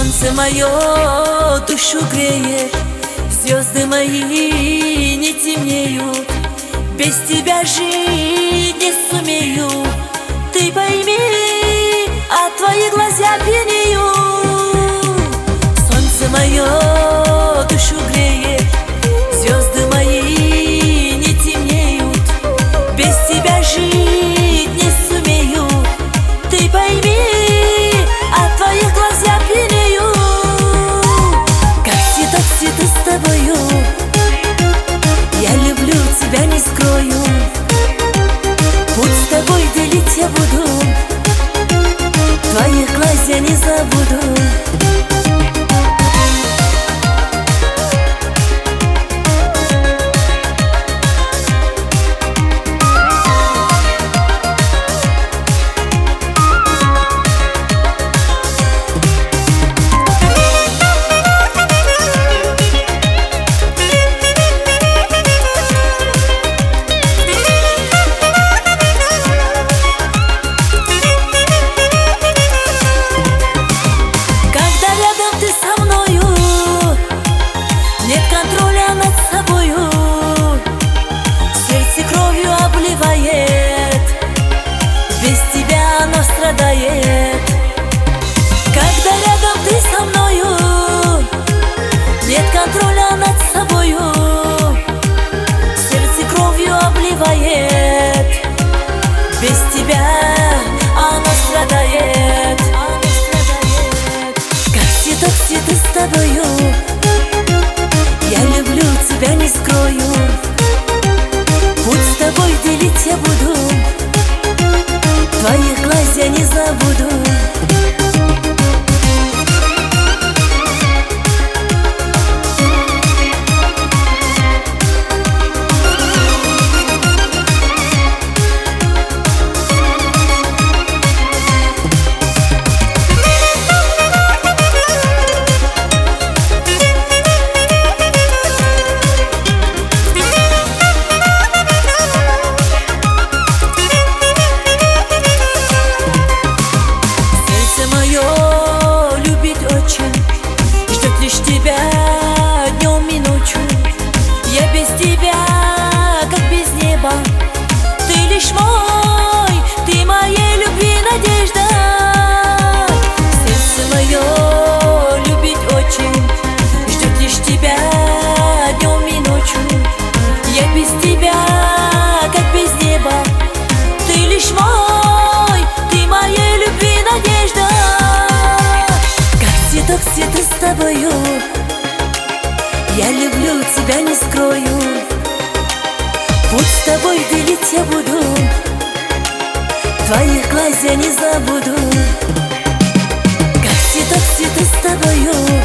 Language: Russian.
Солнце мое душу греет, звезды мои не темнеют. Без тебя жить не сумею. Ты пойми, от твоих глаз я пьянею. Солнце мое душу греет, звезды мои не темнеют. Без тебя жить не сумею. Ты пойми, от твоих глаз я пьянею. Как цветок цвету с тобою, я люблю тебя, не скрою. Путь с тобой делить я буду, твоих глаз я не забуду. Нет контроля над собою, сердце кровью обливает, без тебя оно страдает. Когда рядом ты со мною, нет контроля над собою, сердце кровью обливает, без тебя оно страдает. Как цветок цвету с тобою, я люблю тебя, не скрою. Путь с тобой делить я буду, твоих глаз я не забуду. Ждет лишь тебя днем и ночью. Я без тебя, как без неба. Ты лишь мой, ты моей любви надежда. Сердце мое любит очень, ждет лишь тебя днем и ночью. Я без тебя, как без неба. Ты лишь мой, ты моей любви надежда. Цветок цвету с тобою, я люблю тебя, не скрою. Путь с тобой делить я буду, твоих глаз я не забуду. Как цветок цвету с тобою,